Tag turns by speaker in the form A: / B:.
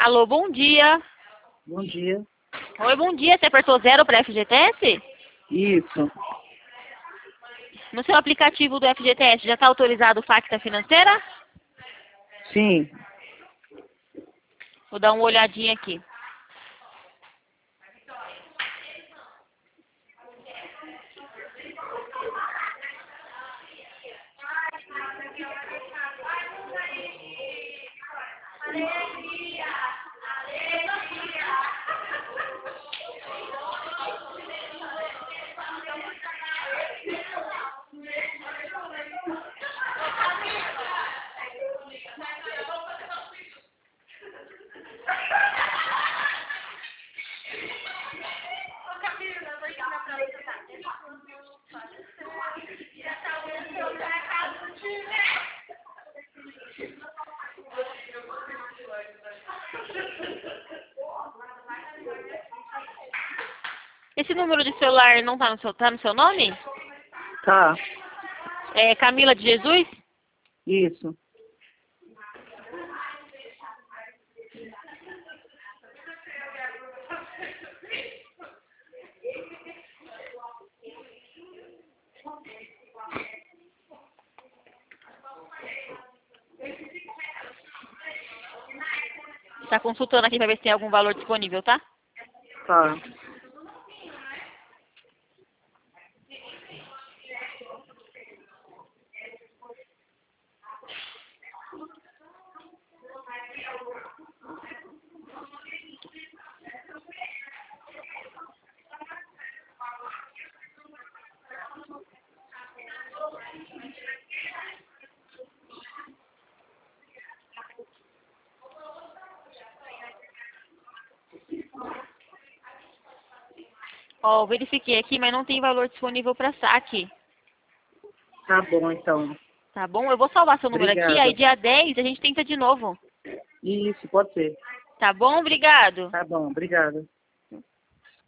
A: Alô, bom dia.
B: Bom dia.
A: Oi, bom dia. Você apertou 0 para FGTS?
B: Isso.
A: No seu aplicativo do FGTS já está autorizado o Facta Financeira?
B: Sim.
A: Vou dar uma olhadinha aqui. Esse número de celular não tá no seu nome?
B: Tá.
A: É Camila de Jesus?
B: Isso.
A: Está consultando aqui para ver se tem algum valor disponível, tá?
B: Tá.
A: Ó, verifiquei aqui, mas não tem valor disponível para saque.
B: Tá bom, então.
A: Tá bom? Eu vou salvar seu número aqui, aí
B: Obrigada.
A: dia 10 a gente tenta de novo.
B: Isso, pode ser.
A: Tá bom? Obrigado.
B: Tá bom, obrigada.